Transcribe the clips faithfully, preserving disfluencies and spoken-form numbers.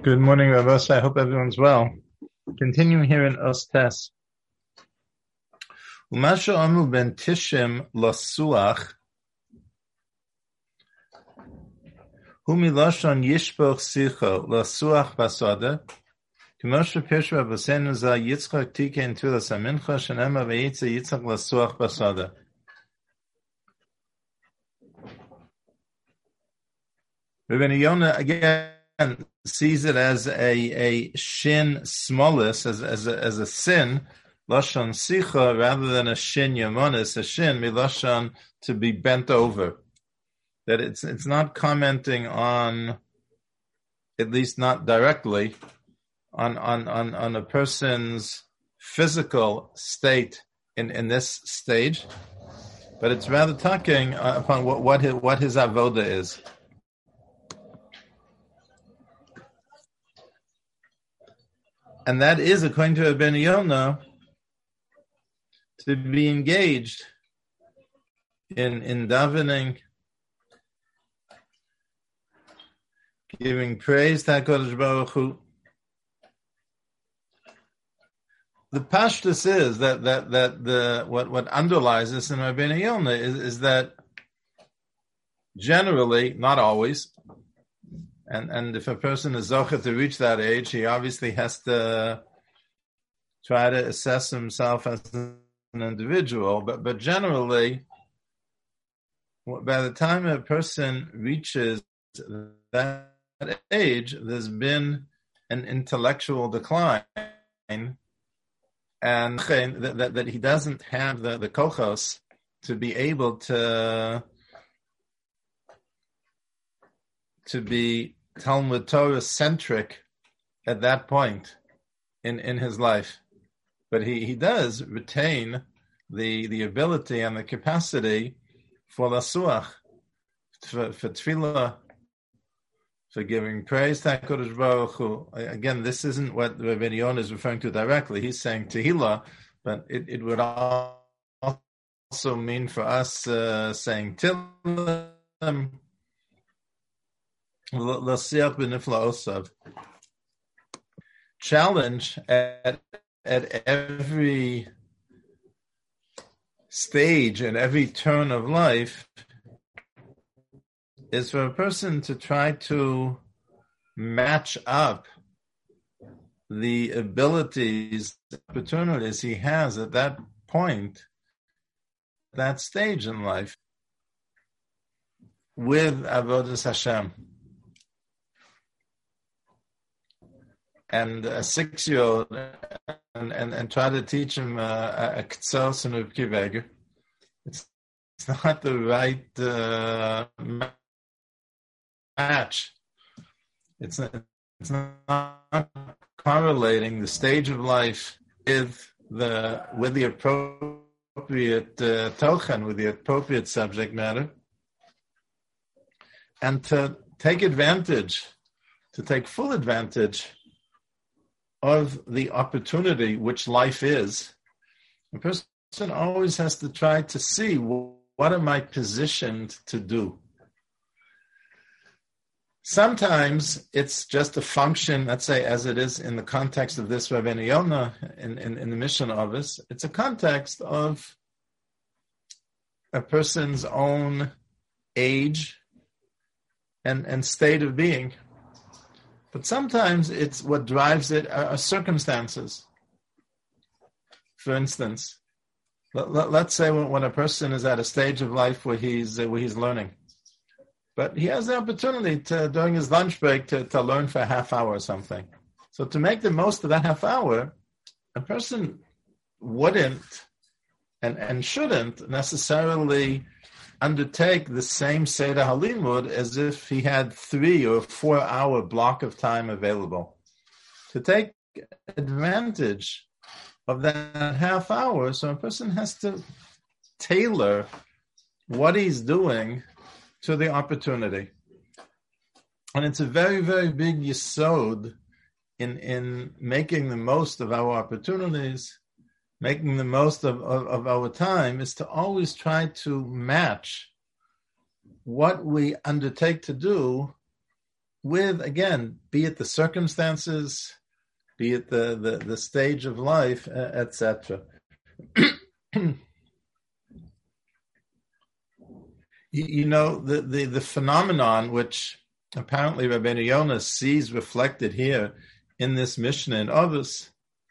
Good morning, Rabbi. I hope everyone's well. Continuing here in Ostes. Umasha amu ben tishim lasuach humi lashon yishpoch sicho lasuach basada k'moshe pishra b'senu za Yitzchak tikein tulas amincha shenema v'yitze Yitzchak lasuach basada. Rabbi Yonah again sees it as a a shin smallus, as as a, as a sin, lashon sicha, rather than a shin yamonis, a shin milashon, to be bent over. That it's it's not commenting on, at least not directly, on on on, on a person's physical state in, in this stage, but it's rather talking upon what what his, what his avoda is. And that is, according to Rabbi Yonah, to be engaged in, in davening, giving praise to HaKadosh Baruch Hu. The pashtus is that that that the what, what underlies this in Rabbi Yonah is, is that generally, not always, And and if a person is zocher to reach that age, he obviously has to try to assess himself as an individual. But but generally, by the time a person reaches that age, there's been an intellectual decline, and that, that, that he doesn't have the, the kochos to be able to to be Talmud Torah centric at that point in, in his life. But he, he does retain the the ability and the capacity for lasuach, for, for tefillah, for giving praise to HaKadosh Baruch Hu. Again, this isn't what Rabbi Yonah is referring to directly. He's saying tehillah, but it, it would also mean for us uh, saying tillim, challenge at at every stage and every turn of life is for a person to try to match up the abilities, opportunities he has at that point, that stage in life, with Avodas Hashem. And a six-year-old, and, and, and try to teach him uh, a k'tzos and Reb Kiveger. It's, it's not the right uh, match. It's not, it's not correlating the stage of life with the with the appropriate uh, tochen, with the appropriate subject matter, and to take advantage, to take full advantage of the opportunity which life is. A person always has to try to see, well, what am I positioned to do? Sometimes it's just a function, let's say, as it is in the context of this Rabbi Yonah in, in, in the mission of us, it's a context of a person's own age and, and state of being. But sometimes it's what drives it are circumstances. For instance, let, let, let's say when, when a person is at a stage of life where he's uh, where he's learning, but he has the opportunity to, during his lunch break, to, to learn for a half hour or something. So to make the most of that half hour, a person wouldn't and, and shouldn't necessarily undertake the same Seder Halimud as if he had three or four hour block of time available. To take advantage of that half hour, so a person has to tailor what he's doing to the opportunity. And it's a very, very big yesod in, in making the most of our opportunities, making the most of, of, of our time, is to always try to match what we undertake to do with, again, be it the circumstances, be it the, the, the stage of life, uh, et cetera. you, you know, the, the, the phenomenon which apparently Rabbeinu Yonah sees reflected here in this Mishnah and others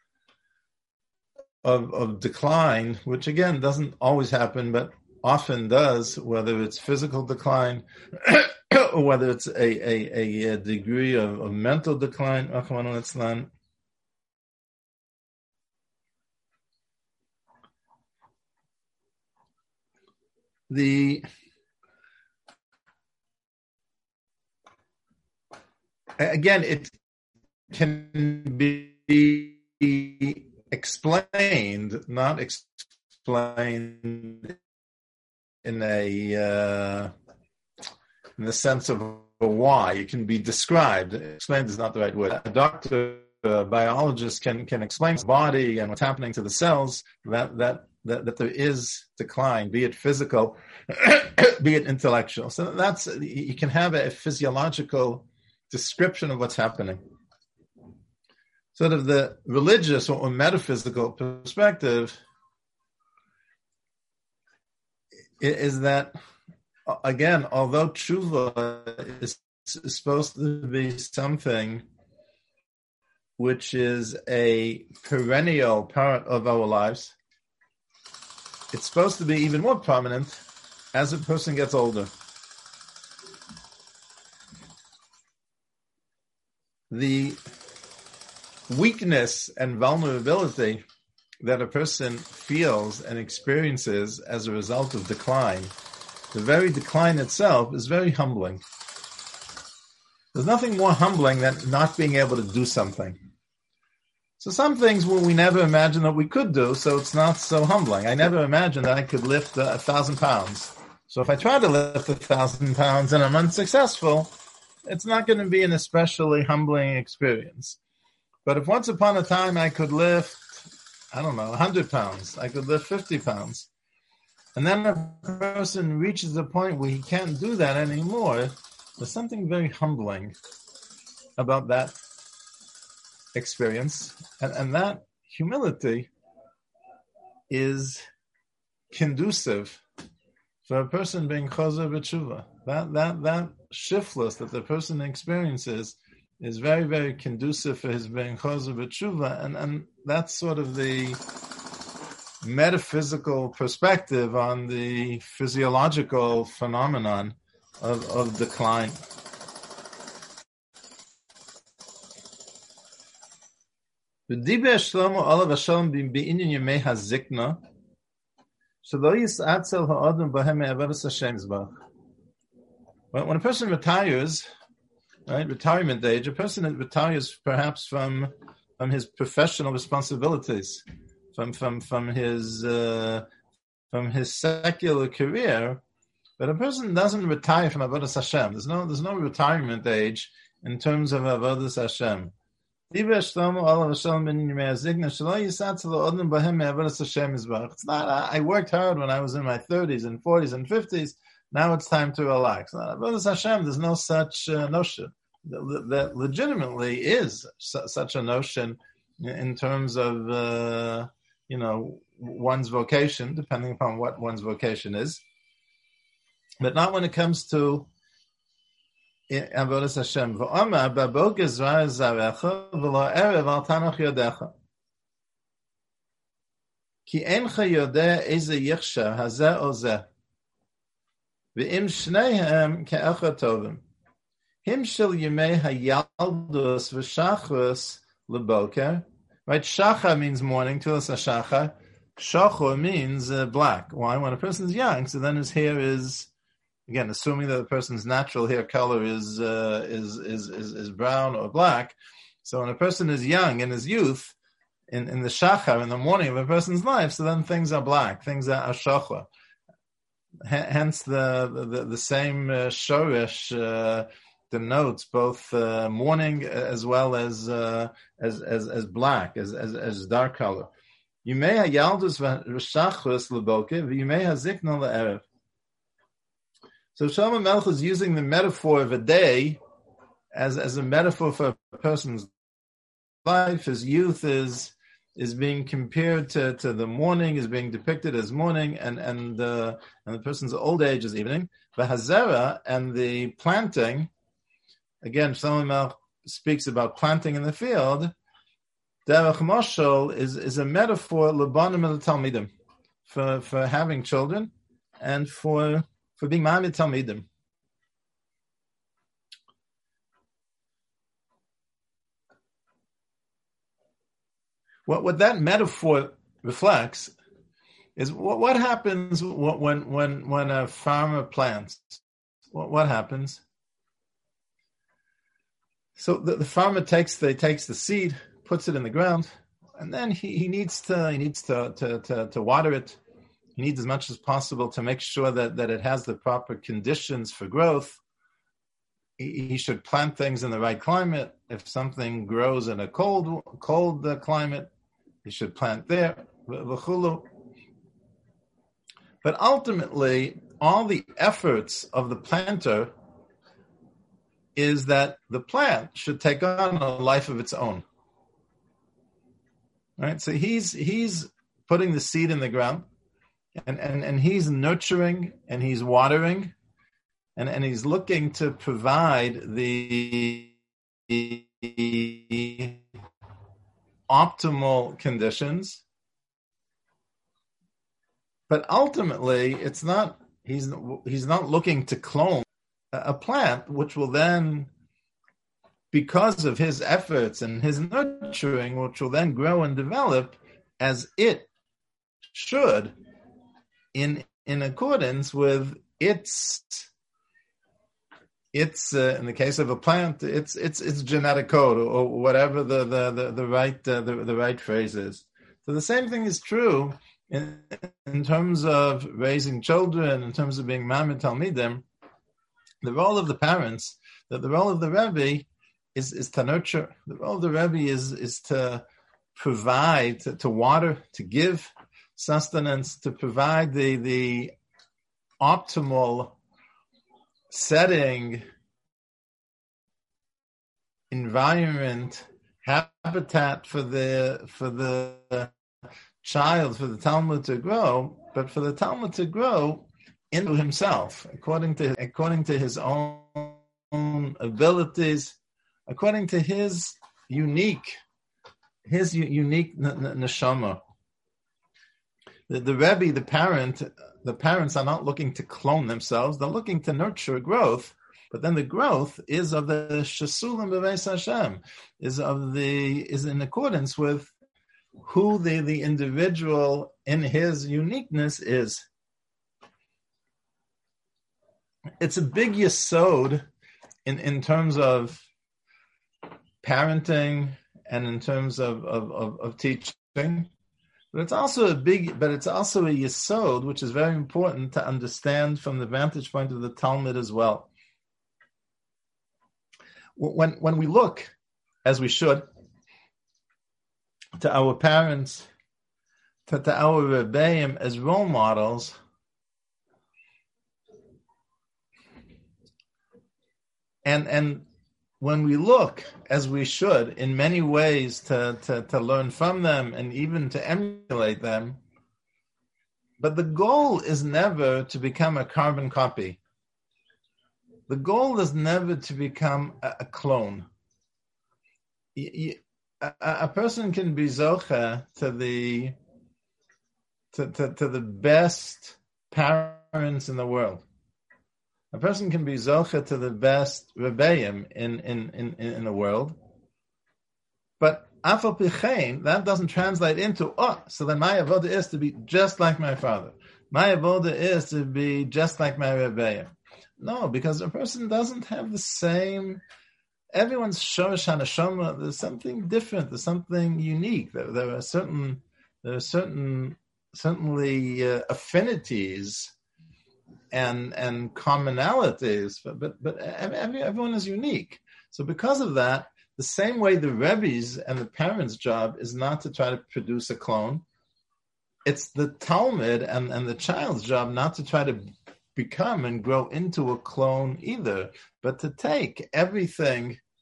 of, of decline, which again doesn't always happen, but often does, whether it's physical decline or whether it's a, a, a degree of, of mental decline. The again, it can be explained, not explained in a uh, in the sense of a why. It can be described. Explained is not the right word. A doctor, a biologist can can explain the body and what's happening to the cells. That that that, that there is decline, be it physical, be it intellectual. So that's you can have a physiological description of what's happening. Sort of the religious or metaphysical perspective is that, again, although tshuva is, is supposed to be something which is a perennial part of our lives, it's supposed to be even more prominent as a person gets older. The weakness and vulnerability that a person feels and experiences as a result of decline, the very decline itself is very humbling. There's nothing more humbling than not being able to do something. So some things will we never imagined that we could do, so it's not so humbling. I never imagined that I could lift a, a thousand pounds. So if I try to lift a thousand pounds and I'm unsuccessful, it's not going to be an especially humbling experience. But if once upon a time I could lift, I don't know, one hundred pounds, I could lift fifty pounds, and then a person reaches a point where he can't do that anymore, there's something very humbling about that experience. And, and that humility is conducive for a person being chazer b'tshuva. That, that, that shiftless that the person experiences is very, very conducive for his being chazer b'tshuva, and, and that's sort of the metaphysical perspective on the physiological phenomenon of, of decline. V'diber Shlomo olav hashalom b'inyan yemei hazikna shelo yisatzel ha'adam b'hem me'avadas Hashem zbach. When a person retires, right, retirement age, a person retires perhaps from from his professional responsibilities, from from from his uh, from his secular career, but a person doesn't retire from Avodas Hashem. There's no there's no retirement age in terms of Avodas Hashem. It's not, I worked hard when I was in my thirties and forties and fifties. Now it's time to relax. Avodas Hashem, there's no such uh, notion. That legitimately is su- such a notion in terms of, uh, you know, one's vocation, depending upon what one's vocation is. But not when it comes to Avodas Hashem. V'omar b'boker zvar zarecha v'lo erev al tanach yodecha. Ki eincha yodeh eze yichsha hazeh o zeh. V'im shneihem ke'echad tovim. Himshel yemei hayaldus v'shachris leboker. Right, shacha means morning, tulas hashachar. Shachor means uh, black. Why? When a person is young, so then his hair is, again, assuming that the person's natural hair color is, uh, is is is is brown or black. So when a person is young in his youth, in, in the shachar, in the morning of a person's life, so then things are black, things are shachor. H- hence the, the the same uh, shoresh uh, denotes both uh, morning as well as uh, as, as as black, as as, as dark color. Yimei hayaldus v'shachris leboker, v'yimei hazikna le'erev. So Shlomo Melech is using the metaphor of a day as as a metaphor for a person's life. His youth is is being compared to, to the morning, is being depicted as morning, and and uh, and the person's old age is evening. The hazera and the planting, again, Shlomo speaks about planting in the field. Derech Moshel is is a metaphor lebanim el talmidim, for for having children and for for being ma'amid talmidim. What what that metaphor reflects is what, what happens when when when a farmer plants. What what happens? So the, the farmer takes the takes the seed, puts it in the ground, and then he, he needs to he needs to, to to to water it. He needs as much as possible to make sure that, that it has the proper conditions for growth. He, he should plant things in the right climate. If something grows in a cold cold uh, climate, he should plant there, but ultimately, all the efforts of the planter is that the plant should take on a life of its own. Right? So he's he's putting the seed in the ground, and, and, and he's nurturing, and he's watering, and, and he's looking to provide the optimal conditions, but ultimately it's not he's he's not looking to clone a plant, which will then, because of his efforts and his nurturing, which will then grow and develop as it should, in in accordance with its It's uh, in the case of a plant, it's it's it's genetic code, or, or whatever the the the, the right uh, the, the right phrase is. So the same thing is true in in terms of raising children, in terms of being ma'amid talmidim. The role of the parents, the, the role of the Rebbe is is to nurture. The role of the Rebbe is is to provide, to, to water, to give sustenance, to provide the the optimal setting, environment, habitat for the for the child, for the Talmud to grow, but for the Talmud to grow into himself, according to according to his own, own abilities, according to his unique his u- unique n- n- neshama. The, the Rebbe, the parent, the parents are not looking to clone themselves; they're looking to nurture growth. But then the growth is of the shesulim b'veis Hashem, is of the is in accordance with who the, the individual in his uniqueness is. It's a big yesod in, in terms of parenting and in terms of, of, of, of teaching. But it's also a big, but it's also a yesod, which is very important to understand from the vantage point of the Talmud as well. When when we look, as we should, to our parents, to, to our Rebbeim as role models, and and when we look, as we should, in many ways to, to, to learn from them and even to emulate them, but the goal is never to become a carbon copy. The goal is never to become a, a clone. You, you, a, a person can be zocha to the to, to, to the best parents in the world. A person can be zocha to the best rebbeim in in, in, in the world, but afal pichein, that doesn't translate into, oh, so then my avoda is to be just like my father. My avoda is to be just like my rebbeim. No, because a person doesn't have the same. Everyone's shoresh hanashama. There's something different. There's something unique. There, there are certain, there are certain, certainly uh, affinities and and commonalities. But but but every, everyone is unique. So because of that, the same way the Rebbe's and the parents' job is not to try to produce a clone. It's the Talmud and, and the child's job not to try to become and grow into a clone either, but to take everything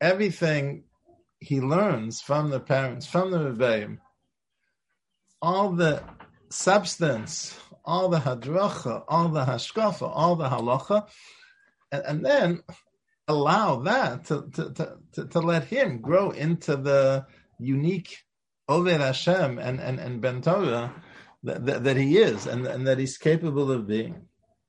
everything he learns from the parents, from the Rebbeim, all the substance, all the hadracha, all the hashkafa, all the halacha, and, and then allow that to, to, to, to, to let him grow into the unique Oved Hashem and, and, and Ben Torah that, that, that he is and, and that he's capable of being.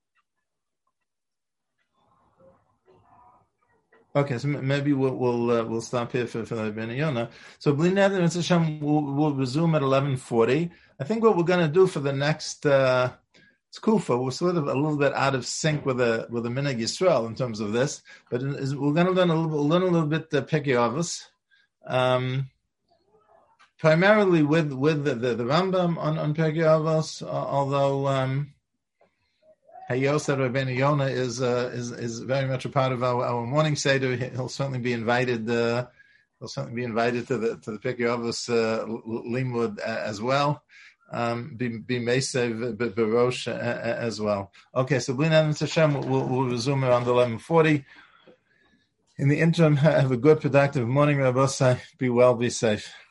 Okay, so maybe we'll we'll, uh, we'll stop here for, for the Ben Yonah. So Bli Neder and Hashem will we'll resume at eleven forty. I think what we're going to do for the next uh, Kufa, we're sort of a little bit out of sync with the with the Minhag Yisrael in terms of this, but is, we're going to learn a little bit, learn a little bit the Pirkei Avos, um, primarily with with the, the, the Rambam on on Pirkei Avos, uh, although. Um, Hayos Rabbeinu Yonah is uh, is is very much a part of our, our morning seder. He'll certainly be invited. Uh, he'll certainly be invited to the to the Pirkei Avos uh, limud as well. Um, be be Mesev Berosh as well. Okay, so Bli Neder Hashem will we'll resume around eleven forty. In the interim, have a good, productive morning, Rabbi. Be well, be safe.